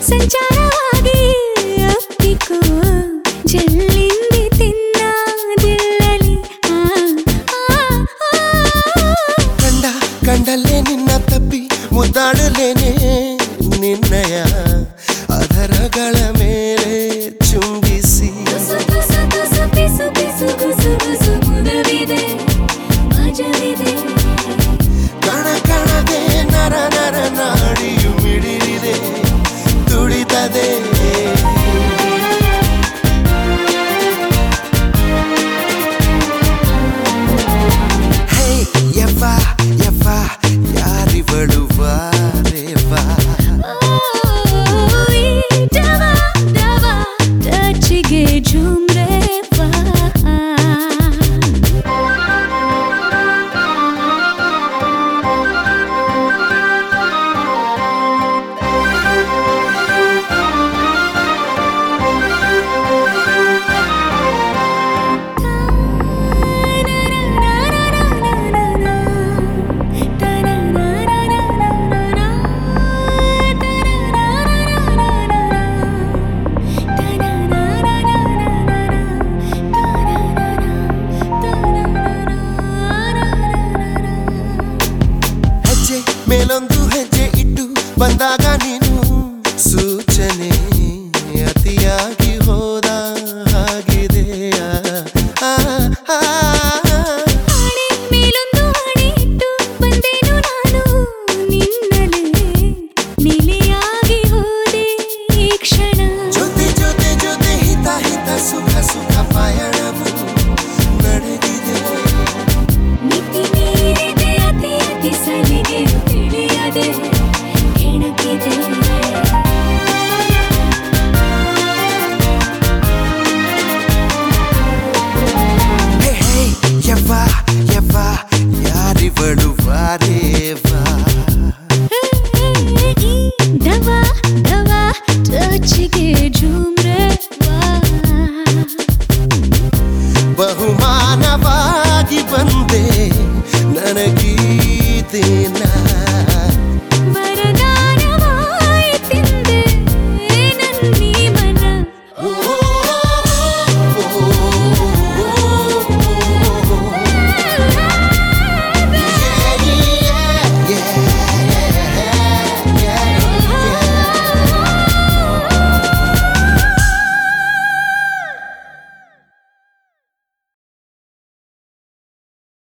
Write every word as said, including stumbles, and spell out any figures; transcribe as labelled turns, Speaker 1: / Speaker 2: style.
Speaker 1: ಸಂಚಾರವಾಗಿ ಅಪ್ಪಿಕೋ ಜಲ್ಲಿಂದಿ ತಿನ್ನದಿಲ್ಲಲಿ
Speaker 2: ಕಂಡ ಕಂಡಲ್ಲೇ ನಿನ್ನ ತಪ್ಪಿ ಮುದ್ದಾಡಲೇನೆ ನಿನ್ನಯ ಅದರಗಳ ಮೇಲೆ ಚುಂಬಿಸಿ ಕಣ ಕಣದೆ ನರ ನರ ನಾಡಿಯು ಮಿಡಿದಿದೆ ತುಳಿತದೆ ಹೇ ಯವ್ವ ಯವ್ವ ಯಾರಿವಳು ವಾರೇವಾ
Speaker 1: ಟಚ್ಗೆ ಝುಮ್ರೆ
Speaker 2: ಮೇಲೊಂದು ಹೆಜ್ಜೆ ಇಟ್ಟು ಬಂದಾಗ ನೀನು ಸೂಚನೆ ಅತಿಯಾಗಿ ಹೋದ ಹಾಗಿದೆ
Speaker 1: ಮೇಲೊಂದು ಹಣೆ ಇಟ್ಟು ಬಂದೇನು ನಾನು ನಿನ್ನಲೇ ನೆಲೆಯಾಗಿ ಹೋದೆ ಈ ಕ್ಷಣ
Speaker 2: ಜೊತೆ ಜೊತೆ ಜೊತೆ ಹಿತ ಹಿತ ಸುಖ ಸುಖ ಪಯಣವು ನಡೆದಿದೆ
Speaker 1: ಮಿತಿ ಮೀರಿದೆ ಅತಿ ಅತಿ ಸಲಿಗೆ ತಿಳಿಯದೆ ಕೆಣಕಿದೆ
Speaker 2: ಹೇ ಹೇ ಯವ್ವ ಯವ್ವ ಯಾರಿವಳು ವಾರೇವಾ
Speaker 1: ದವ ದವ ಟಚ್ಗೆ ಝುಮ್ರೆ
Speaker 2: ಬಹುಮಾನವಾಗಿ ಬಂದೆ ನನಗೀತೇನ